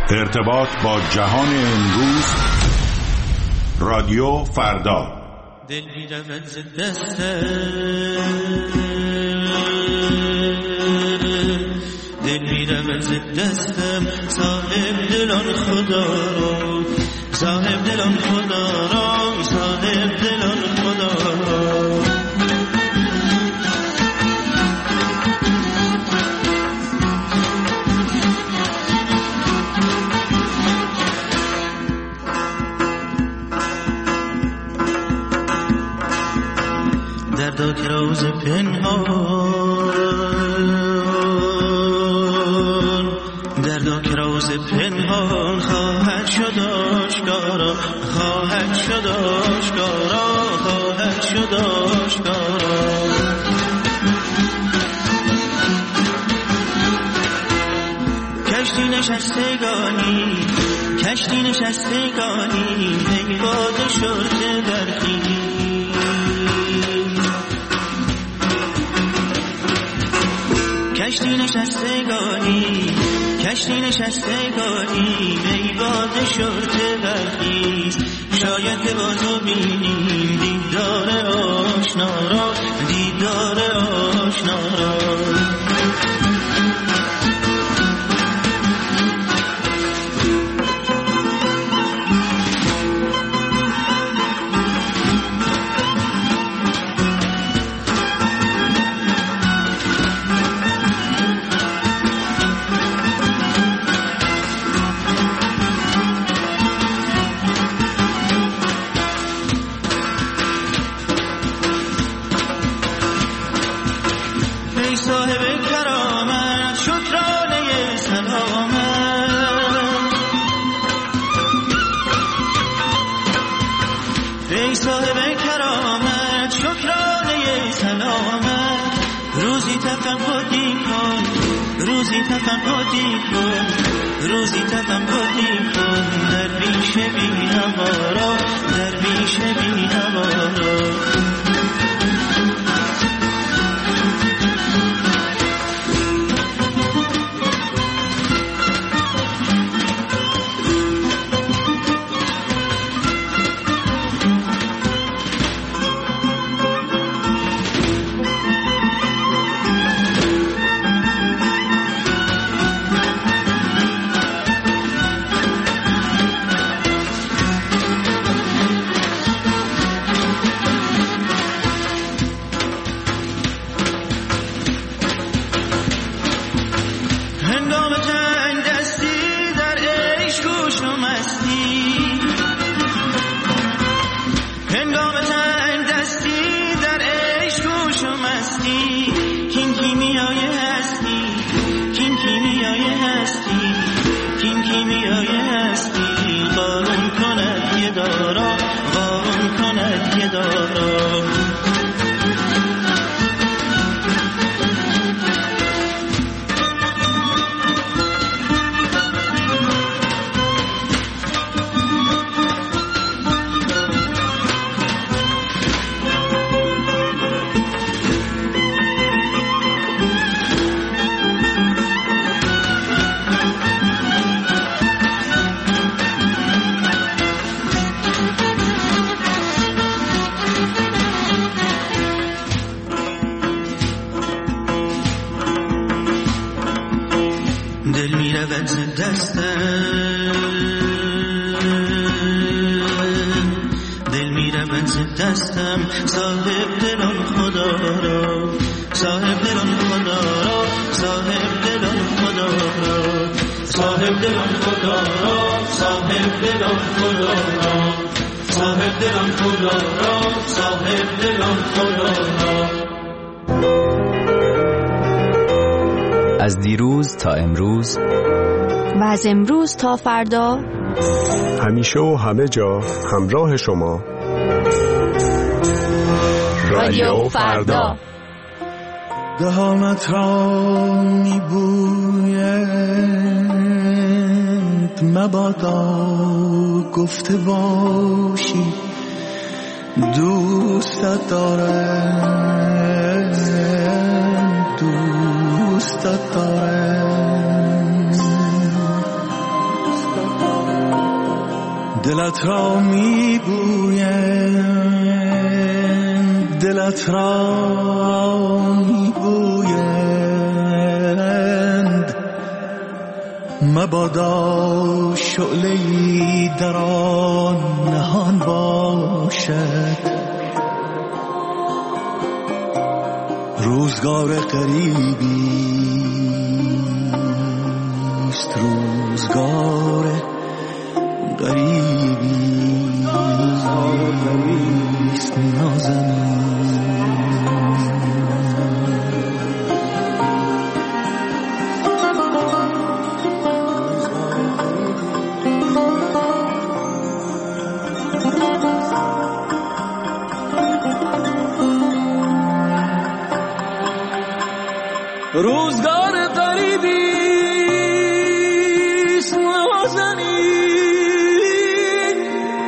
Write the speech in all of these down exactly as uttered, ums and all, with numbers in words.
ارتباط با جهان امروز، رادیو فردا. دل می‌رود ز دستم، دل می‌رود ز دستم، صاحب دلان خدا را، صاحب دلان خدا را، صاحب دلان خدا را. دردا که روز پنهان، دردا که روز پنهان خواهد شد آشکارا، خواهد شد آشکارا، خواهد شد آشکارا. کشتی نشستگانی، کشتی نشستگانی، ای باد شرط برخی. کشتی نشستگانی، کشتی نشستگانی، ای باد شرط برخیز. شاید که بازو بینیم دیدار آشنا را، دیدار آشنا را. روزی تفنگی کن، روزی تفنگی کن، در بیش بی نوارا، در بیش بی نوارا. از دیروز تا امروز و از امروز تا فردا، همیشه و همه جا همراه شما، رادیو فردا. دهانت را میبوید مبادا گفته باشی دوستت دارم، دوستت دارم. دلت را میگویند، دلت را میگویند مبادا شعله‌ای در آن نهان باشد. روزگار قریبیست، روزگار قریبیست نازنین. روزگار قریبیست نازنین،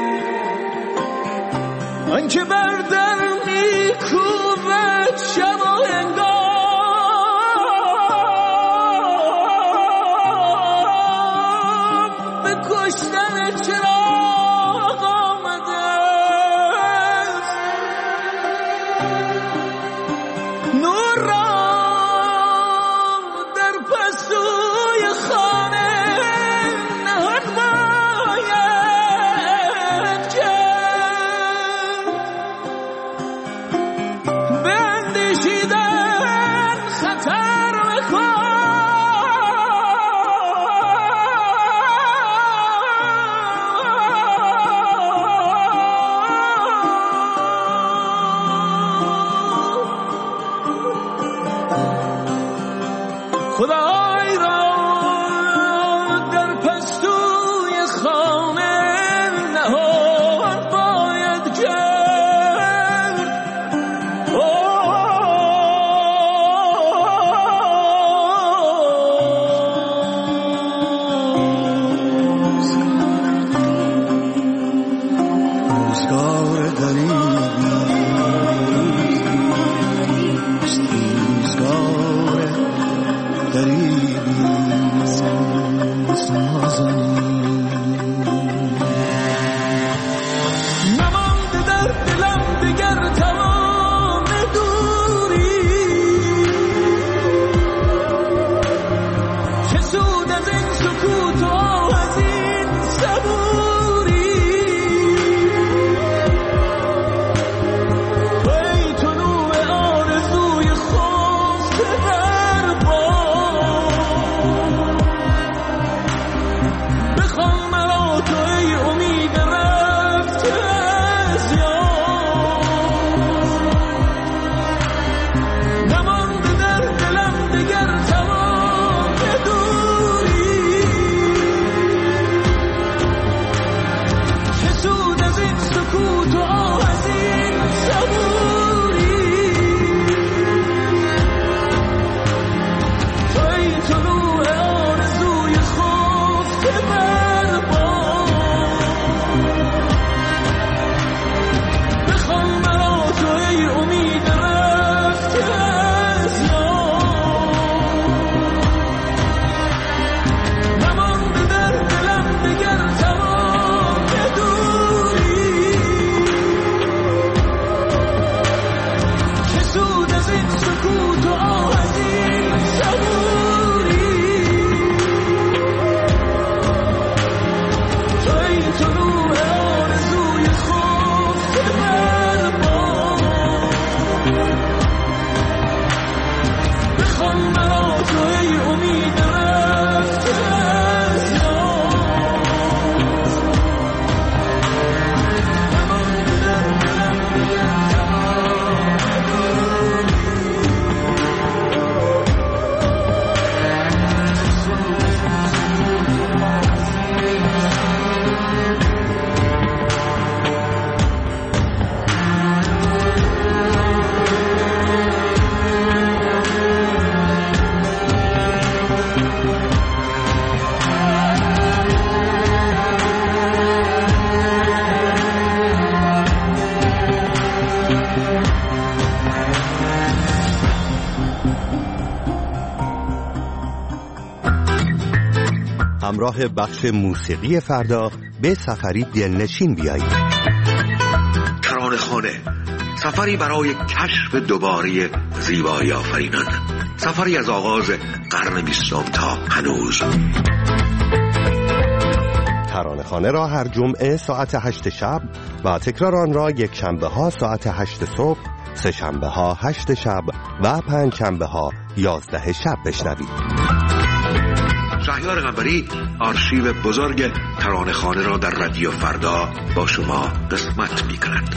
آنچه بر در میکوبد شب و هنگام، به کشتن چراغ آمده است. نور را خدای را در پستوی خانه نهان باید کرد. روزگار قریبیست، روزگار قریبیست نازنین. نمانده در دلم دگر تمام دوری، چه سود از این سکوت و از این صبوری. ای طلوع آرزوی خفته در بخوان مرا تو ای امید رفته از یاد. نمانده در دلم دگر تمام دوری، چه سود از این سکوت و از این صبوری. تو ای طلوع آرزوی خفته بر باد، همراه بخش موسیقی فردا به سفری دلنشین بیایید. ترانه خانه، سفری برای کشف دوباره زیبایی آفرینان، سفری از آغاز قرن بیستم تا هنوز. ترانه خانه را هر جمعه ساعت هشت شب و تکرار آن را یک شنبه ها ساعت هشت صبح، سه شنبه ها هشت شب و پنج شنبه ها یازده شب بشنوید. شهریار قنبری آرشیو بزرگ ترانه خانه را در رادیو فردا با شما قسمت می کند.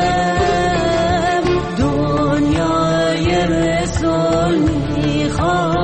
دنیای رسول میخواد